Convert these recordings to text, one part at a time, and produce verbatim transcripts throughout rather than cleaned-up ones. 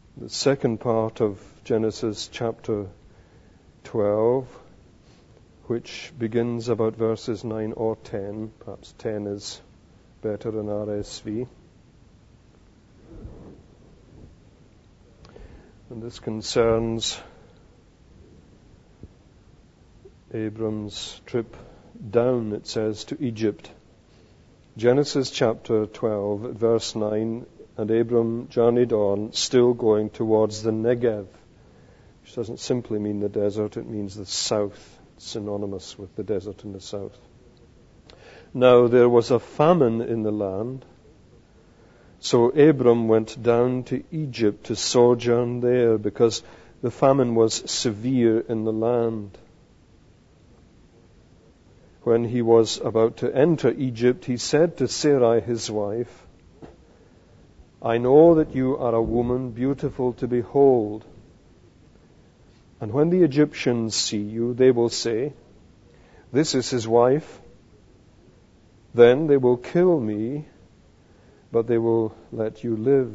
the second part of Genesis chapter twelve, which begins about verses nine or ten. Perhaps ten is better in R S V. And this concerns Abram's trip down, it says, to Egypt. Genesis chapter twelve, verse nine, and Abram journeyed on, still going towards the Negev, which doesn't simply mean the desert, it means the south. It's synonymous with the desert in the south. Now there was a famine in the land, so Abram went down to Egypt to sojourn there, because the famine was severe in the land. When he was about to enter Egypt, he said to Sarai his wife, I know that you are a woman beautiful to behold. And when the Egyptians see you, they will say, this is his wife. Then they will kill me, but they will let you live.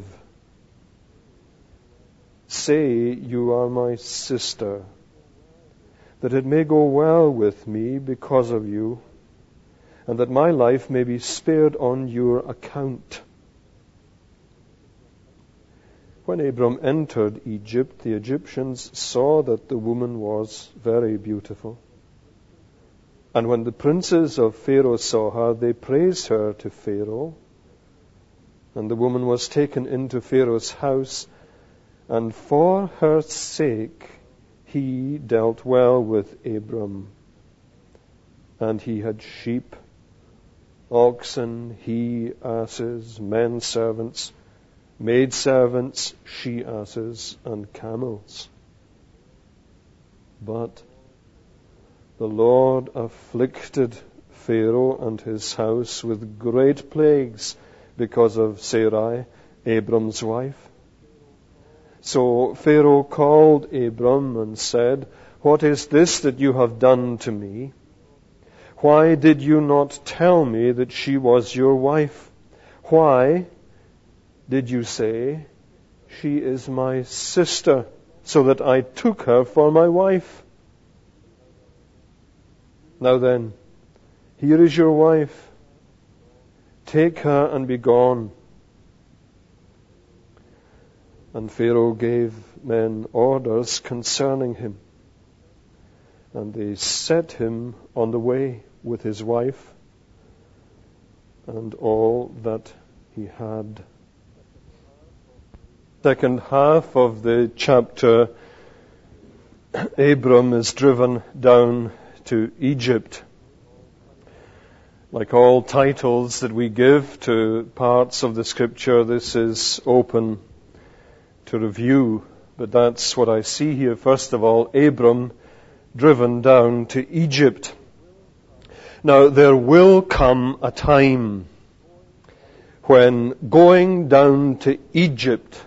Say you are my sister, that it may go well with me because of you, and that my life may be spared on your account. When Abram entered Egypt, the Egyptians saw that the woman was very beautiful. And when the princes of Pharaoh saw her, they praised her to Pharaoh. And the woman was taken into Pharaoh's house, and for her sake he dealt well with Abram. And he had sheep, oxen, he asses, men servants, maidservants, she-asses, and camels. But the Lord afflicted Pharaoh and his house with great plagues because of Sarai, Abram's wife. So Pharaoh called Abram and said, what is this that you have done to me? Why did you not tell me that she was your wife? Why did you say, she is my sister, so that I took her for my wife? Now then, here is your wife. Take her and be gone. And Pharaoh gave men orders concerning him, and they set him on the way with his wife and all that he had. Second half of the chapter, Abram is driven down to Egypt. Like all titles that we give to parts of the Scripture, this is open to review. But that's what I see here. First of all, Abram driven down to Egypt. Now, there will come a time when going down to Egypt,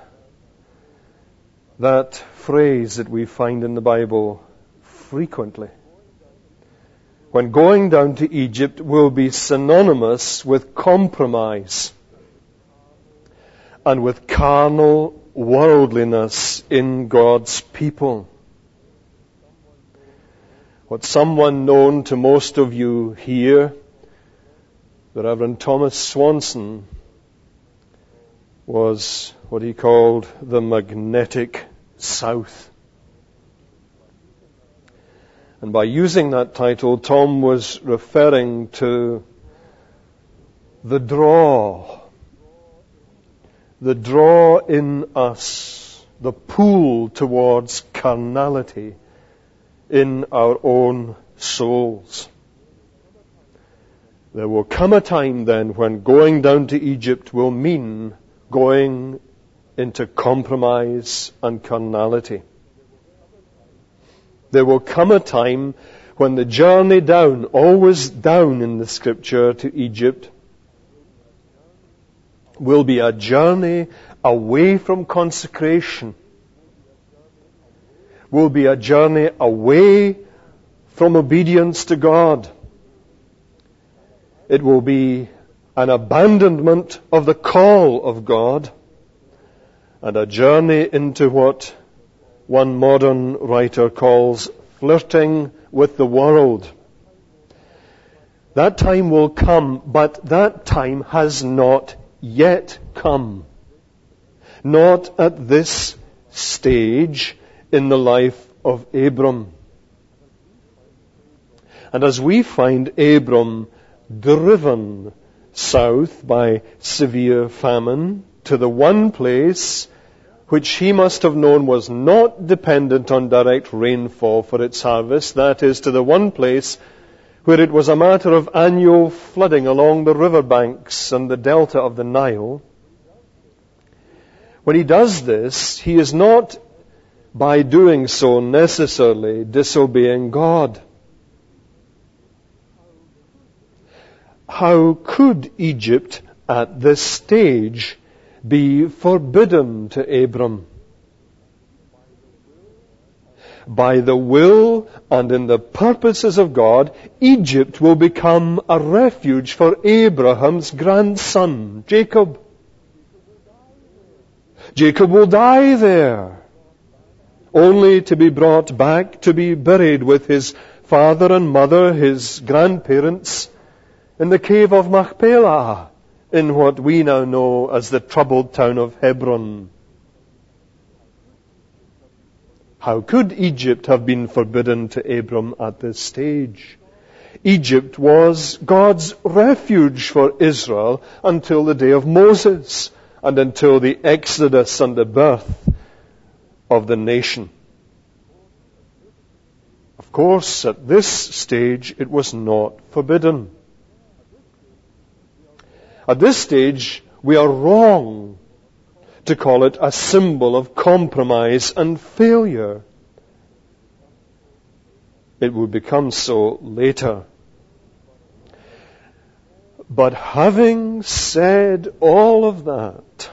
that phrase that we find in the Bible frequently, when going down to Egypt will be synonymous with compromise and with carnal worldliness in God's people. What someone known to most of you here, the Reverend Thomas Swanson, was what he called the magnetic South. And by using that title, Tom was referring to the draw, the draw in us, the pull towards carnality in our own souls. There will come a time then when going down to Egypt will mean going into compromise and carnality. There will come a time when the journey down, always down in the Scripture to Egypt, will be a journey away from consecration, will be a journey away from obedience to God. It will be an abandonment of the call of God and a journey into what one modern writer calls flirting with the world. That time will come, but that time has not yet come. Not at this stage in the life of Abram. And as we find Abram driven south by severe famine to the one place which he must have known was not dependent on direct rainfall for its harvest, that is, to the one place where it was a matter of annual flooding along the riverbanks and the delta of the Nile. When he does this, he is not, by doing so, necessarily disobeying God. How could Egypt at this stage be forbidden to Abram? By the will and in the purposes of God, Egypt will become a refuge for Abraham's grandson, Jacob. Jacob will die there, only to be brought back to be buried with his father and mother, his grandparents, in the cave of Machpelah, in what we now know as the troubled town of Hebron. How could Egypt have been forbidden to Abram at this stage? Egypt was God's refuge for Israel until the day of Moses and until the Exodus and the birth of the nation. Of course, at this stage, it was not forbidden. At this stage, we are wrong to call it a symbol of compromise and failure. It will become so later. But having said all of that,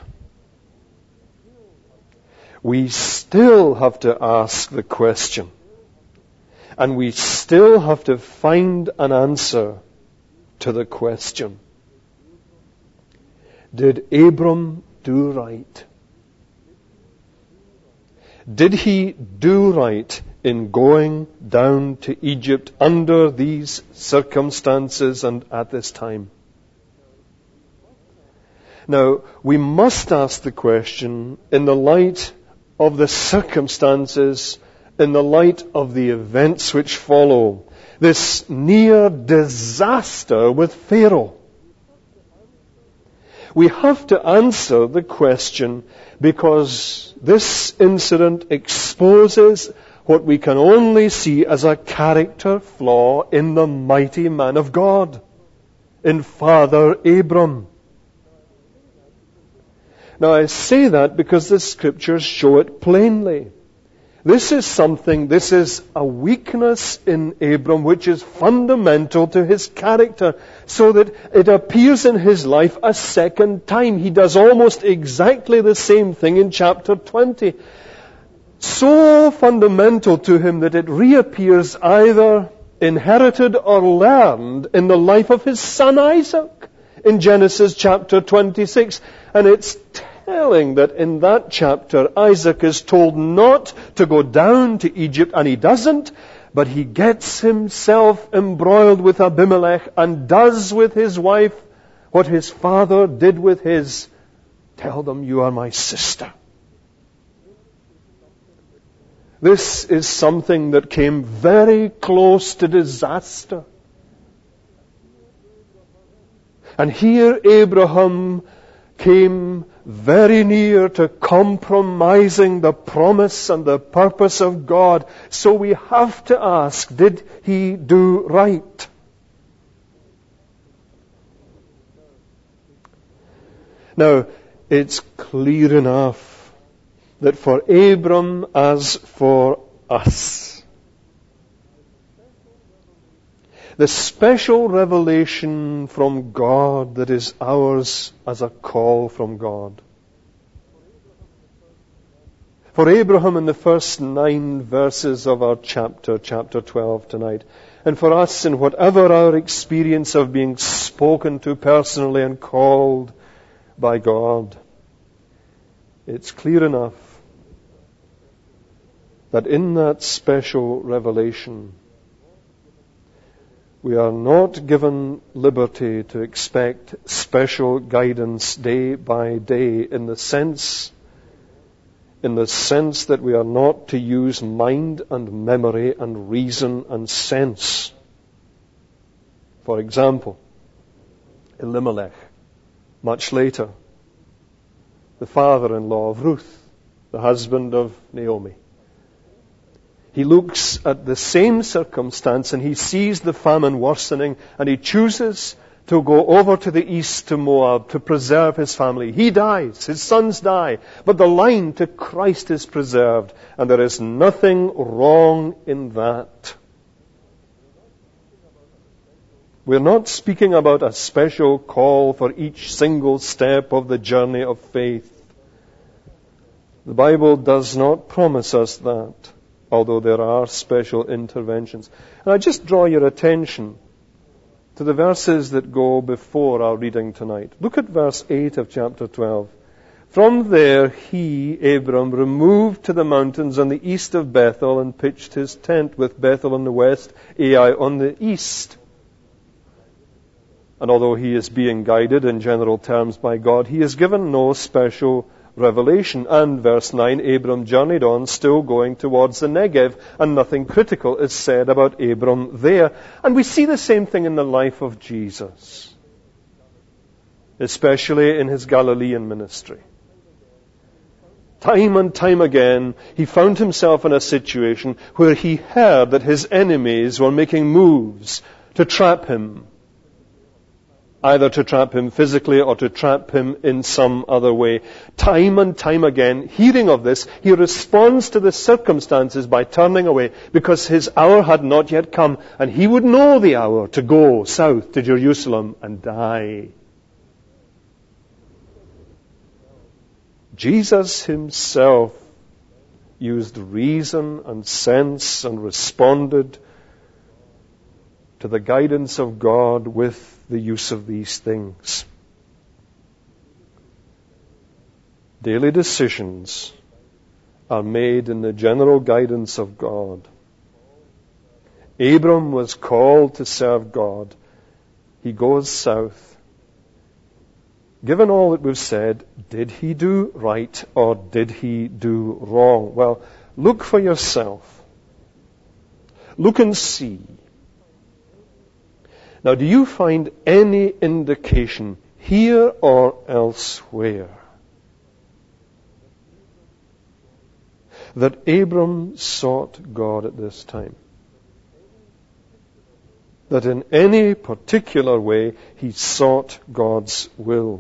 we still have to ask the question, and we still have to find an answer to the question. Did Abram do right? Did he do right in going down to Egypt under these circumstances and at this time? Now, we must ask the question in the light of the circumstances, in the light of the events which follow. This near disaster with Pharaoh. We have to answer the question because this incident exposes what we can only see as a character flaw in the mighty man of God, in Father Abram. Now I say that because the scriptures show it plainly. This is something, this is a weakness in Abram which is fundamental to his character, so that it appears in his life a second time. He does almost exactly the same thing in chapter twenty. So fundamental to him that it reappears either inherited or learned in the life of his son Isaac in Genesis chapter twenty-six. And it's telling that in that chapter, Isaac is told not to go down to Egypt, and he doesn't, but he gets himself embroiled with Abimelech and does with his wife what his father did with his. Tell them you are my sister. This is something that came very close to disaster. And here Abraham came very near to compromising the promise and the purpose of God. So we have to ask, did he do right? Now, it's clear enough that for Abram as for us, the special revelation from God that is ours as a call from God. For Abraham in the first nine verses of our chapter, chapter twelve tonight, and for us in whatever our experience of being spoken to personally and called by God, it's clear enough that in that special revelation, we are not given liberty to expect special guidance day by day in the sense, in the sense that we are not to use mind and memory and reason and sense. For example, Elimelech, much later, the father-in-law of Ruth, the husband of Naomi. He looks at the same circumstance and he sees the famine worsening and he chooses to go over to the east to Moab to preserve his family. He dies, his sons die, but the line to Christ is preserved, and there is nothing wrong in that. We're not speaking about a special call for each single step of the journey of faith. The Bible does not promise us that, although there are special interventions. And I just draw your attention to the verses that go before our reading tonight. Look at verse eight of chapter twelve. From there he, Abram, removed to the mountains on the east of Bethel and pitched his tent, with Bethel on the west, Ai on the east. And although he is being guided in general terms by God, he is given no special revelation. And verse nine, Abram journeyed on, still going towards the Negev, and nothing critical is said about Abram there. And we see the same thing in the life of Jesus, especially in his Galilean ministry. Time and time again, he found himself in a situation where he heard that his enemies were making moves to trap him, either to trap him physically or to trap him in some other way. Time and time again, hearing of this, he responds to the circumstances by turning away, because his hour had not yet come, and he would know the hour to go south to Jerusalem and die. Jesus himself used reason and sense and responded to the guidance of God with the use of these things. Daily decisions are made in the general guidance of God. Abram was called to serve God. He goes south. Given all that we've said, did he do right or did he do wrong? Well, look for yourself. Look and see. Now, do you find any indication here or elsewhere that Abram sought God at this time? That in any particular way he sought God's will?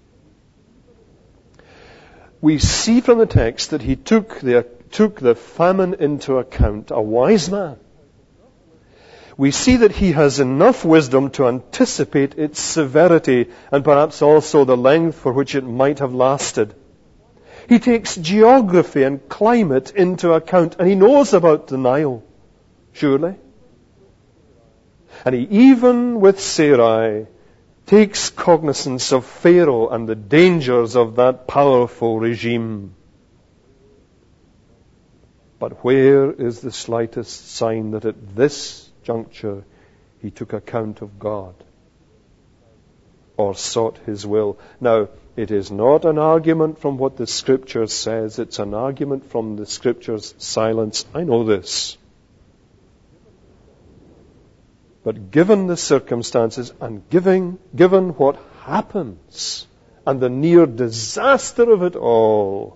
We see from the text that he took the, took the famine into account, a wise man. We see that he has enough wisdom to anticipate its severity and perhaps also the length for which it might have lasted. He takes geography and climate into account, and he knows about the Nile, surely. And he, even with Sarai, takes cognizance of Pharaoh and the dangers of that powerful regime. But where is the slightest sign that at this juncture he took account of God or sought his will? Now, it is not an argument from what the Scripture says. It's an argument from the Scripture's silence. I know this. But given the circumstances and giving, given what happens and the near disaster of it all,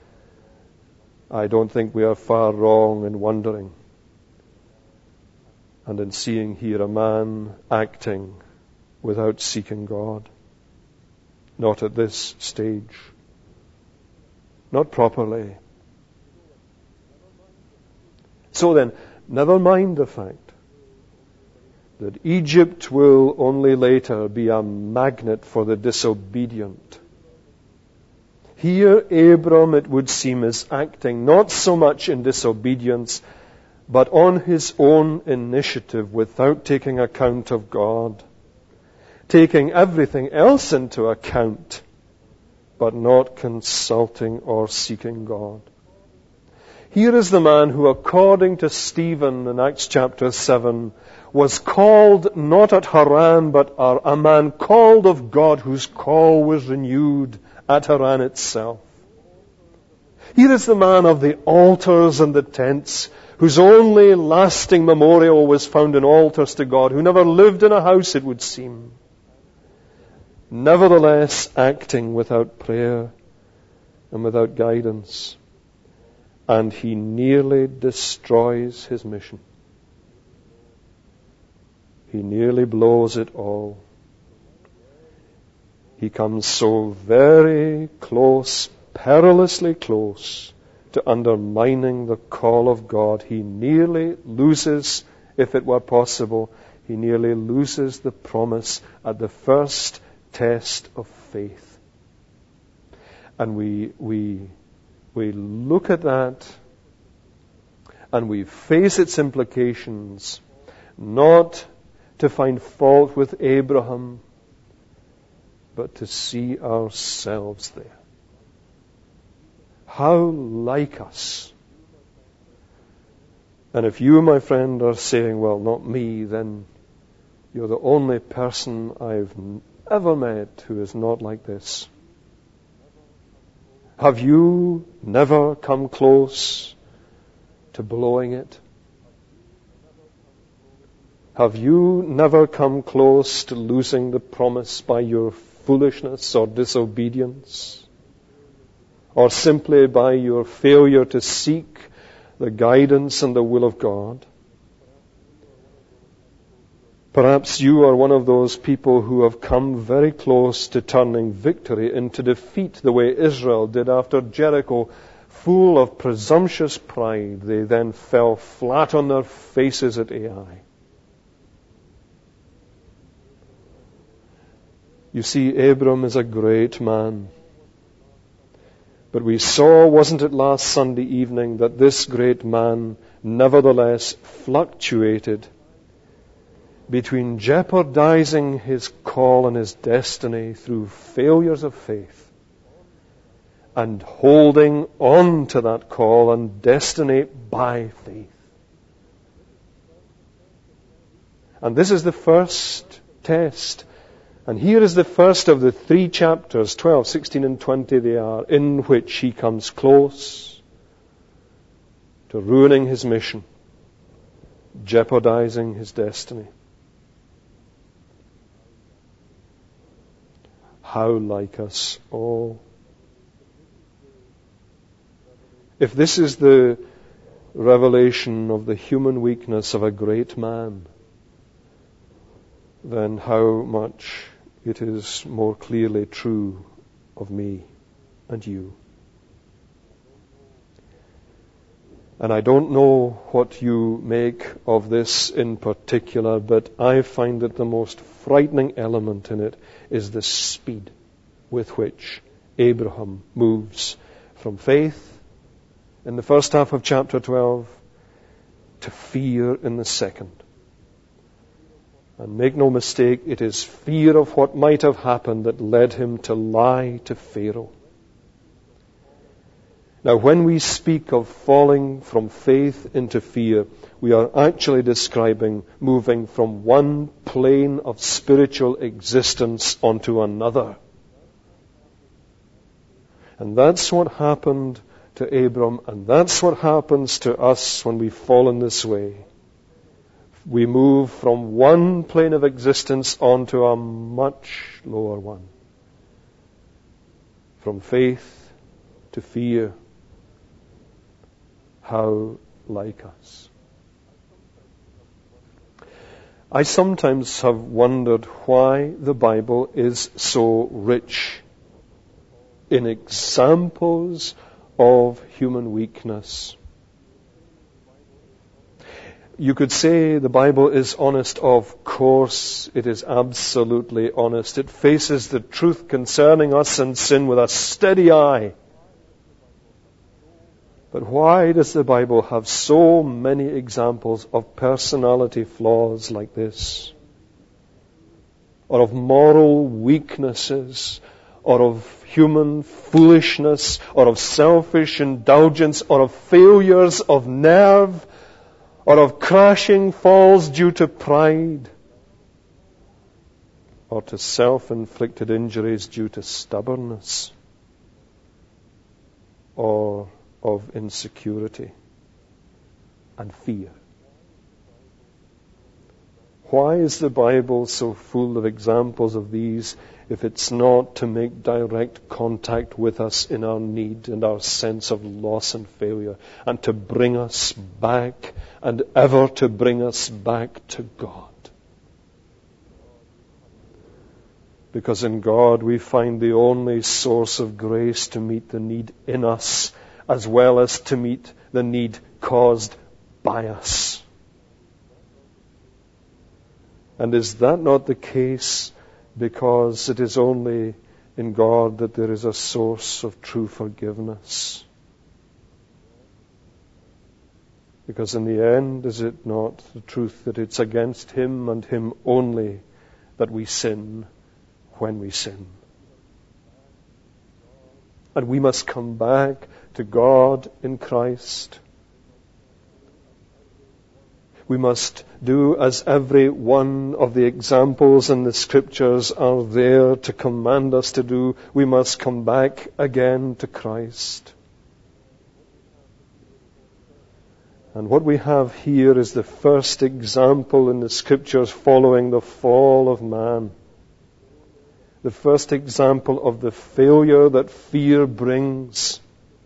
I don't think we are far wrong in wondering and in seeing here a man acting without seeking God. Not at this stage. Not properly. So then, never mind the fact that Egypt will only later be a magnet for the disobedient. Here, Abram, it would seem, is acting not so much in disobedience, but on his own initiative without taking account of God, taking everything else into account, but not consulting or seeking God. Here is the man who, according to Stephen in Acts chapter seven, was called not at Haran, but a man called of God, whose call was renewed at Haran itself. Here is the man of the altars and the tents, whose only lasting memorial was found in altars to God, who never lived in a house, it would seem. Nevertheless, acting without prayer and without guidance. And he nearly destroys his mission. He nearly blows it all. He comes so very close, perilously close, to undermining the call of God. He nearly loses, if it were possible, he nearly loses the promise at the first test of faith. And we, we, we look at that and we face its implications, not to find fault with Abraham, but to see ourselves there. How like us. And if you, my friend, are saying, well, not me, then you're the only person I've ever met who is not like this. Have you never come close to blowing it? Have you never come close to losing the promise by your foolishness or disobedience? Or simply by your failure to seek the guidance and the will of God? Perhaps you are one of those people who have come very close to turning victory into defeat, the way Israel did after Jericho. Full of presumptuous pride, they then fell flat on their faces at Ai. You see, Abram is a great man. But we saw, wasn't it last Sunday evening, that this great man nevertheless fluctuated between jeopardizing his call and his destiny through failures of faith and holding on to that call and destiny by faith. And this is the first test. And here is the first of the three chapters, twelve, sixteen and twenty they are, in which he comes close to ruining his mission, jeopardizing his destiny. How like us all. If this is the revelation of the human weakness of a great man, then how much it is more clearly true of me and you. And I don't know what you make of this in particular, but I find that the most frightening element in it is the speed with which Abraham moves from faith in the first half of chapter twelve to fear in the second. And make no mistake, it is fear of what might have happened that led him to lie to Pharaoh. Now, when we speak of falling from faith into fear, we are actually describing moving from one plane of spiritual existence onto another. And that's what happened to Abram, and that's what happens to us when we fall in this way. We move from one plane of existence onto a much lower one. From faith to fear. How like us. I sometimes have wondered why the Bible is so rich in examples of human weakness. You could say the Bible is honest. Of course, it is absolutely honest. It faces the truth concerning us and sin with a steady eye. But why does the Bible have so many examples of personality flaws like this? Or of moral weaknesses or of human foolishness, or of selfish indulgence, or of failures of nerve, or of crashing falls due to pride, or to self-inflicted injuries due to stubbornness, or of insecurity and fear. Why is the Bible so full of examples of these if it's not to make direct contact with us in our need and our sense of loss and failure, and to bring us back, and ever to bring us back to God? Because in God we find the only source of grace to meet the need in us, as well as to meet the need caused by us. And is that not the case because it is only in God that there is a source of true forgiveness? Because in the end, is it not the truth that it's against Him and Him only that we sin when we sin? And we must come back to God in Christ. We must do as every one of the examples in the Scriptures are there to command us to do. We must come back again to Christ. And what we have here is the first example in the Scriptures following the fall of man. The first example of the failure that fear brings,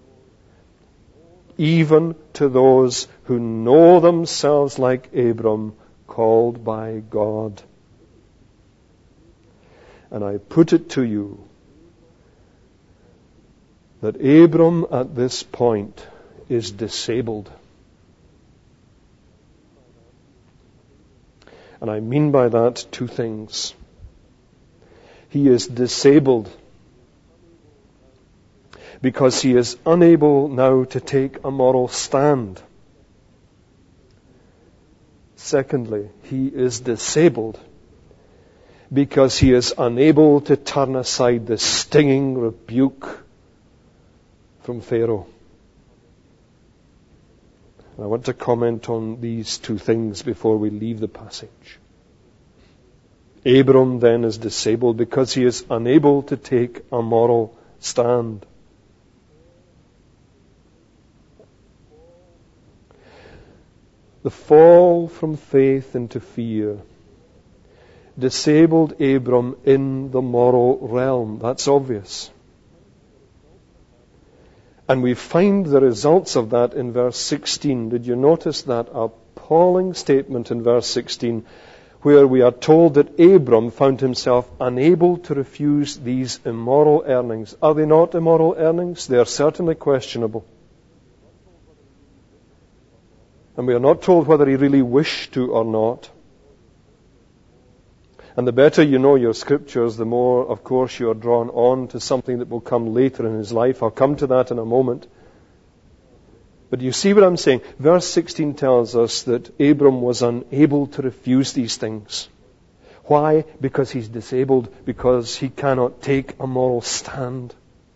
even to those who know themselves like Abram, called by God. And I put it to you that Abram at this point is disabled. And I mean by that two things. He is disabled because he is unable now to take a moral stand. Secondly, he is disabled because he is unable to turn aside the stinging rebuke from Pharaoh. I want to comment on these two things before we leave the passage. Abram then is disabled because he is unable to take a moral stand. The fall from faith into fear disabled Abram in the moral realm. That's obvious. And we find the results of that in verse sixteen. Did you notice that appalling statement in verse sixteen, where we are told that Abram found himself unable to refuse these immoral earnings? Are they not immoral earnings? They are certainly questionable. And we are not told whether he really wished to or not. And the better you know your Scriptures, the more, of course, you are drawn on to something that will come later in his life. I'll come to that in a moment. But you see what I'm saying? Verse sixteen tells us that Abram was unable to refuse these things. Why? Because he's disabled, because he cannot take a moral stand.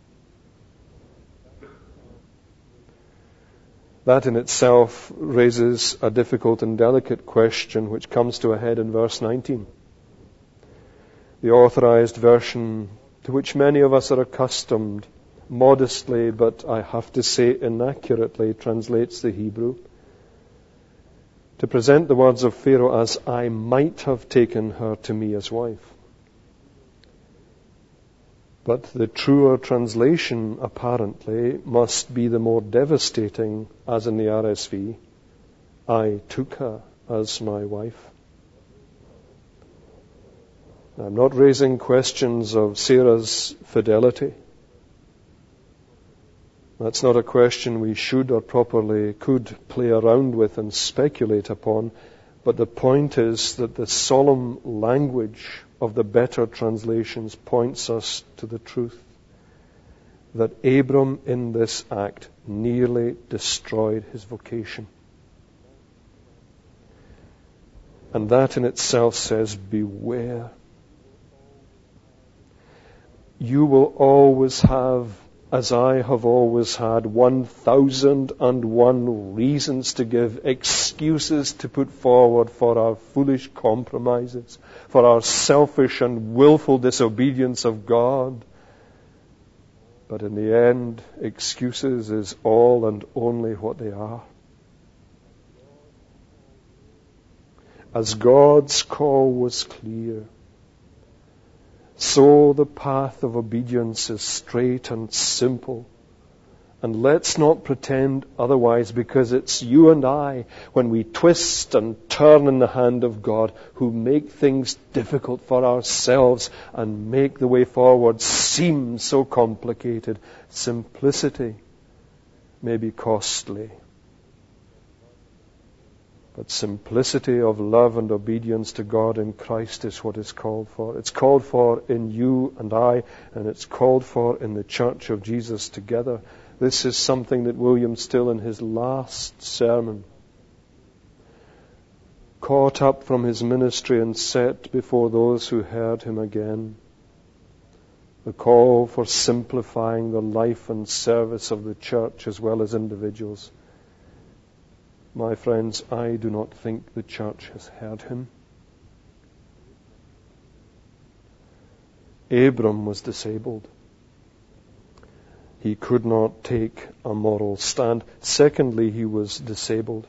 That in itself raises a difficult and delicate question which comes to a head in verse nineteen. The authorized version to which many of us are accustomed, modestly, but I have to say inaccurately, translates the Hebrew to present the words of Pharaoh as, I might have taken her to me as wife. But the truer translation, apparently, must be the more devastating, as in the R S V, I took her as my wife. I'm not raising questions of Sarah's fidelity. That's not a question we should or properly could play around with and speculate upon. But the point is that the solemn language of the better translations points us to the truth that Abram in this act nearly destroyed his vocation. And that in itself says, beware. you will always have, as I have always had, one thousand and one reasons to give, excuses to put forward for our foolish compromises, for our selfish and willful disobedience of God. But in the end, excuses is all and only what they are. As God's call was clear, so the path of obedience is straight and simple. And let's not pretend otherwise, because it's you and I, when we twist and turn in the hand of God, who make things difficult for ourselves and make the way forward seem so complicated. Simplicity may be costly, but simplicity of love and obedience to God in Christ is what is called for. It's called for in you and I, and it's called for in the Church of Jesus together. This is something that William Still, in his last sermon, caught up from his ministry and set before those who heard him again. The call for simplifying the life and service of the church as well as individuals. My friends, I do not think the church has heard him. Abram was disabled. He could not take a moral stand. Secondly, he was disabled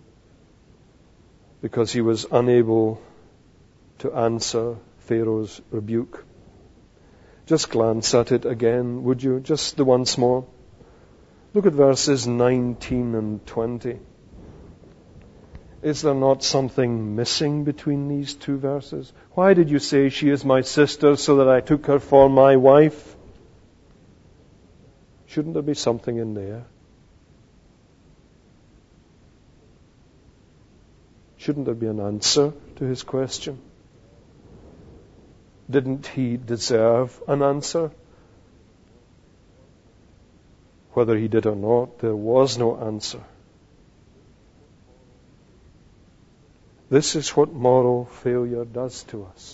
because he was unable to answer Pharaoh's rebuke. Just glance at it again, would you? Just the once more. Look at verses nineteen and twenty. Is there not something missing between these two verses? Why did you say, she is my sister, so that I took her for my wife? Shouldn't there be something in there? Shouldn't there be an answer to his question? Didn't he deserve an answer? Whether he did or not, there was no answer. This is what moral failure does to us.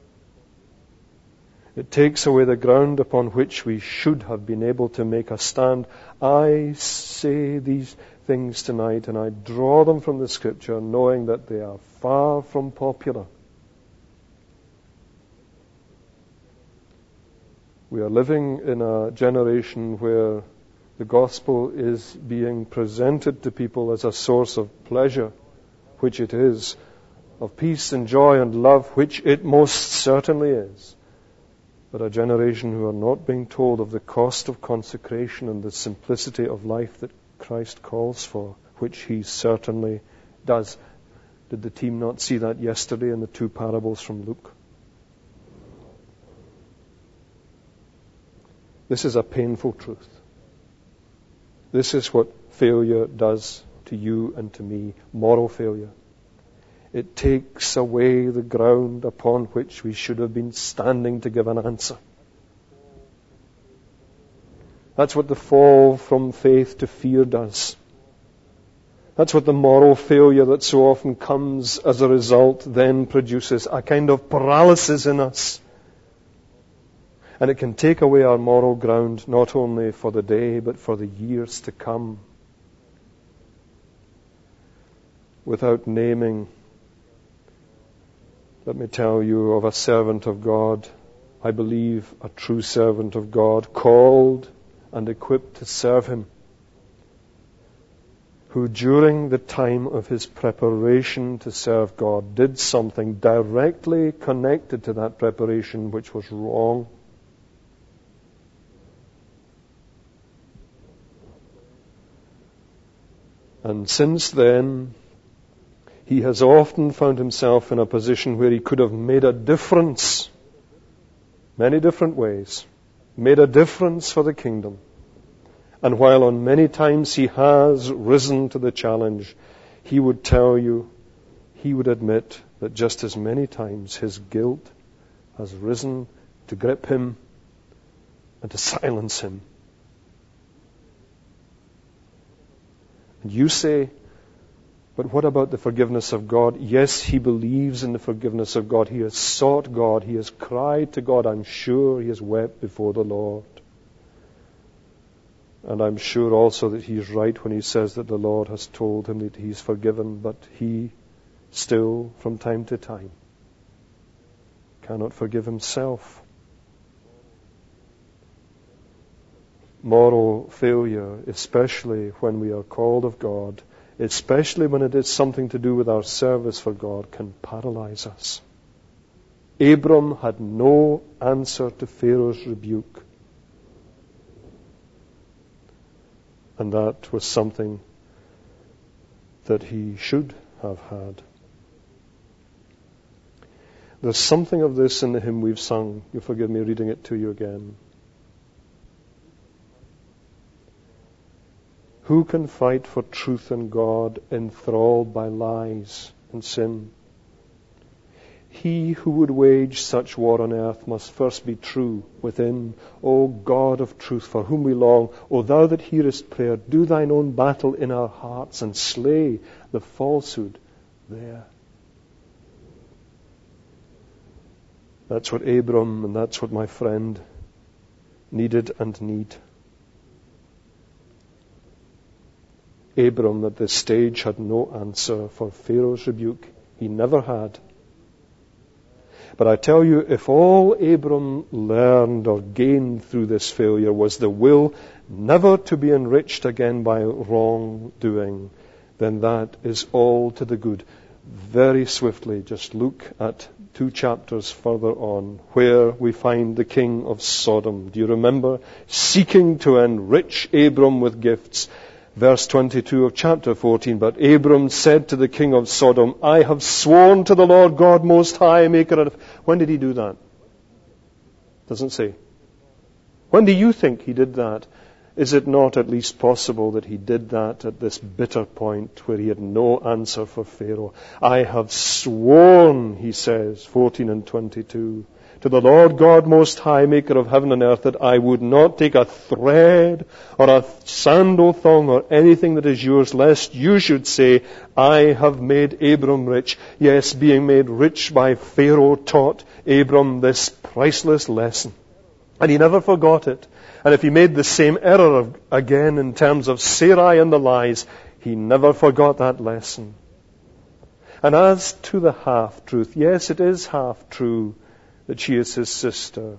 It takes away the ground upon which we should have been able to make a stand. I say these things tonight, and I draw them from the Scripture, knowing that they are far from popular. We are living in a generation where the gospel is being presented to people as a source of pleasure, which it is, of peace and joy and love, which it most certainly is. But a generation who are not being told of the cost of consecration and the simplicity of life that Christ calls for, which he certainly does. Did the team not see that yesterday in the two parables from Luke? This is a painful truth. This is what failure does to you and to me, moral failure. It takes away the ground upon which we should have been standing to give an answer. That's what the fall from faith to fear does. That's what the moral failure that so often comes as a result then produces, a kind of paralysis in us. And it can take away our moral ground not only for the day but for the years to come. Without naming, let me tell you of a servant of God, I believe a true servant of God, called and equipped to serve him, who during the time of his preparation to serve God did something directly connected to that preparation which was wrong. And since then, he has often found himself in a position where he could have made a difference, many different ways, made a difference for the kingdom. And while on many times he has risen to the challenge, he would tell you, he would admit that just as many times his guilt has risen to grip him and to silence him. And you say, But what about the forgiveness of God? Yes, he believes in the forgiveness of God. He has sought God. He has cried to God. I'm sure he has wept before the Lord. And I'm sure also that he's right when he says that the Lord has told him that he's forgiven, but he still, from time to time, cannot forgive himself. Moral failure, especially when we are called of God, especially when it is something to do with our service for God, can paralyze us. Abram had no answer to Pharaoh's rebuke. And that was something that he should have had. There's something of this in the hymn we've sung. You'll forgive me reading it to you again. Who can fight for truth and God, enthralled by lies and sin? He who would wage such war on earth must first be true within. O God of truth, for whom we long, O thou that hearest prayer, do thine own battle in our hearts and slay the falsehood there. That's what Abram and that's what my friend needed and need. Abram at this stage had no answer for Pharaoh's rebuke. He never had. But I tell you, if all Abram learned or gained through this failure was the will never to be enriched again by wrongdoing, then that is all to the good. Very swiftly, just look at two chapters further on, where we find the king of Sodom. Do you remember? Seeking to enrich Abram with gifts. Verse twenty-two of chapter fourteen, but Abram said to the king of Sodom, I have sworn to the Lord God Most High, maker of... When did he do that? Doesn't say. When do you think he did that? Is it not at least possible that he did that at this bitter point where he had no answer for Pharaoh? I have sworn, he says, fourteen and twenty-two, to the Lord God Most High, maker of heaven and earth, that I would not take a thread or a sandal thong or anything that is yours, lest you should say, I have made Abram rich. Yes, being made rich by Pharaoh taught Abram this priceless lesson. And he never forgot it. And if he made the same error of, again in terms of Sarai and the lies, he never forgot that lesson. And as to the half-truth, yes, it is half-true that she is his sister.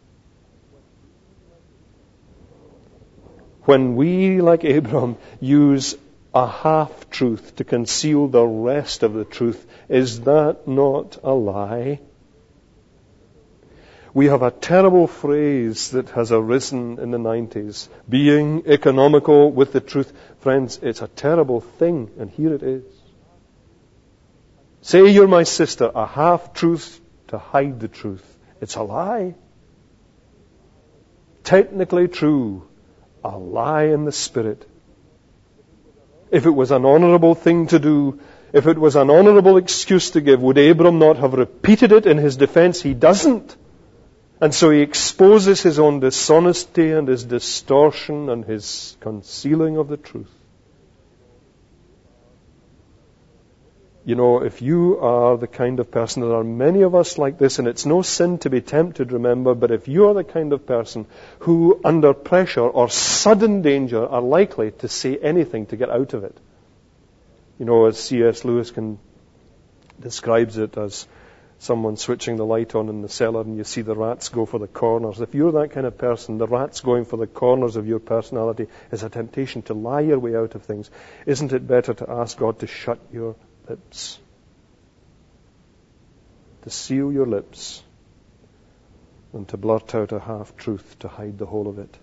When we, like Abram, use a half-truth to conceal the rest of the truth, is that not a lie? We have a terrible phrase that has arisen in the nineties, being economical with the truth. Friends, it's a terrible thing, and here it is. Say you're my sister, a half-truth to hide the truth. It's a lie. Technically true, a lie in the spirit. If it was an honorable thing to do, if it was an honorable excuse to give, would Abram not have repeated it in his defense? He doesn't. And so he exposes his own dishonesty and his distortion and his concealing of the truth. You know, if you are the kind of person, there are many of us like this, and it's no sin to be tempted, remember, but if you are the kind of person who, under pressure or sudden danger, are likely to say anything to get out of it. You know, as C S Lewis can, describes it as someone switching the light on in the cellar and you see the rats go for the corners. If you're that kind of person, the rats going for the corners of your personality is a temptation to lie your way out of things. Isn't it better to ask God to shut your lips? To seal your lips than to blurt out a half-truth to hide the whole of it.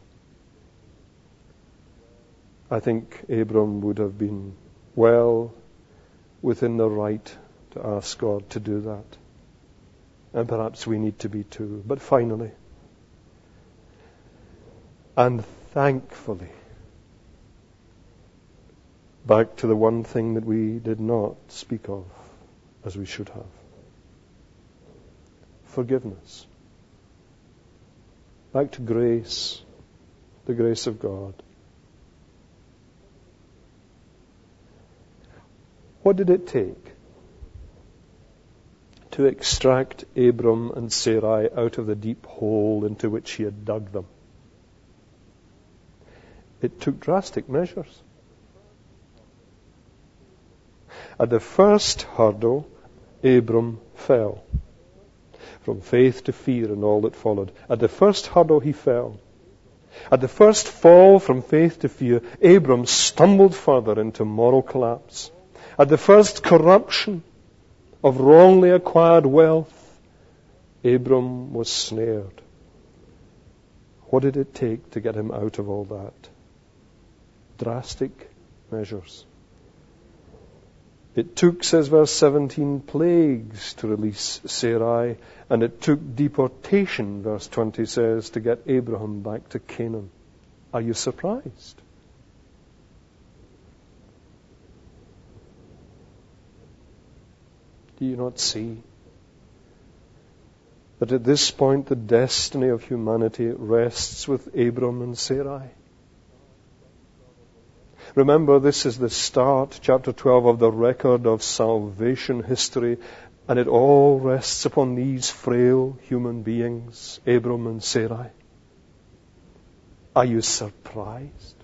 I think Abram would have been well within the right to ask God to do that. And perhaps we need to be too. But finally, and thankfully, back to the one thing that we did not speak of as we should have. Forgiveness. Back to grace, the grace of God. What did it take to extract Abram and Sarai out of the deep hole into which he had dug them? It took drastic measures. At the first hurdle, Abram fell. From faith to fear and all that followed. At the first hurdle, he fell. At the first fall from faith to fear, Abram stumbled further into moral collapse. At the first corruption of wrongly acquired wealth, Abram was snared. What did it take to get him out of all that? Drastic measures. It took, says verse seventeen, plagues to release Sarai, and it took deportation, verse twenty says, to get Abraham back to Canaan. Are you surprised? Do you not see that at this point the destiny of humanity rests with Abram and Sarai? Remember, this is the start, chapter twelve, of the record of salvation history, and it all rests upon these frail human beings, Abram and Sarai. Are you surprised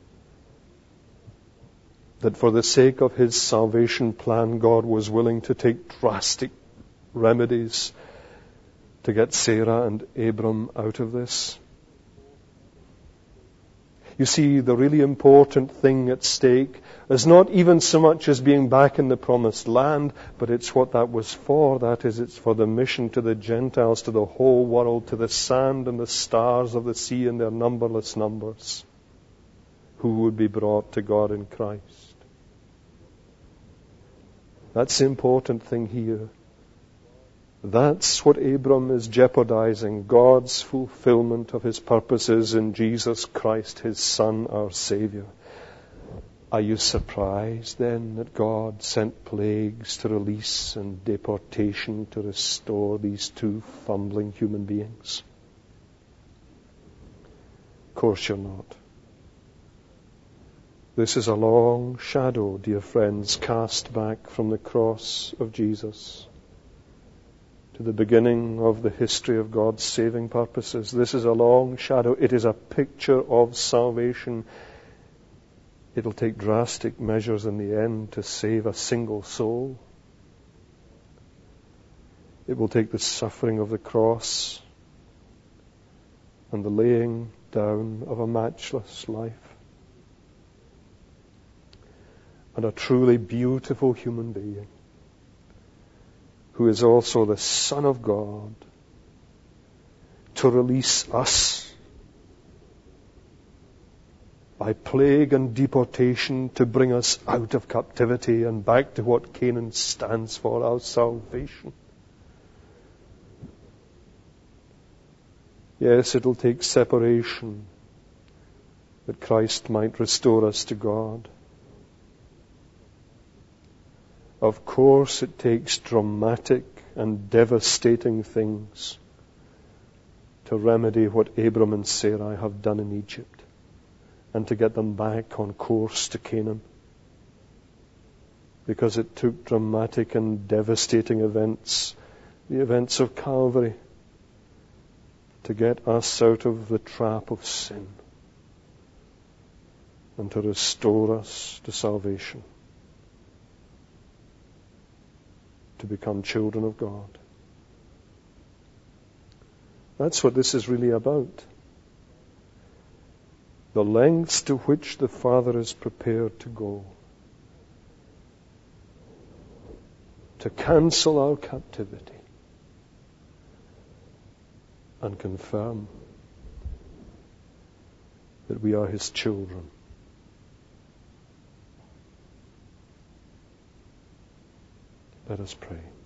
that for the sake of his salvation plan, God was willing to take drastic remedies to get Sarah and Abram out of this? You see, the really important thing at stake is not even so much as being back in the promised land, but it's what that was for. That is, it's for the mission to the Gentiles, to the whole world, to the sand and the stars of the sea in their numberless numbers, who would be brought to God in Christ. That's the important thing here. That's what Abram is jeopardizing, God's fulfillment of his purposes in Jesus Christ, his Son, our Savior. Are you surprised then that God sent plagues to release and deportation to restore these two fumbling human beings? Of course you're not. This is a long shadow, dear friends, cast back from the cross of Jesus to the beginning of the history of God's saving purposes. This is a long shadow. It is a picture of salvation. It'll take drastic measures in the end to save a single soul. It will take the suffering of the cross and the laying down of a matchless life. And a truly beautiful human being, who is also the Son of God, to release us by plague and deportation, to bring us out of captivity and back to what Canaan stands for, our salvation. Yes, it'll take separation that Christ might restore us to God. Of course, it takes dramatic and devastating things to remedy what Abram and Sarai have done in Egypt and to get them back on course to Canaan. Because it took dramatic and devastating events, the events of Calvary, to get us out of the trap of sin and to restore us to salvation, to become children of God. That's what this is really about. The lengths to which the Father is prepared to go to cancel our captivity and confirm that we are His children. Let us pray.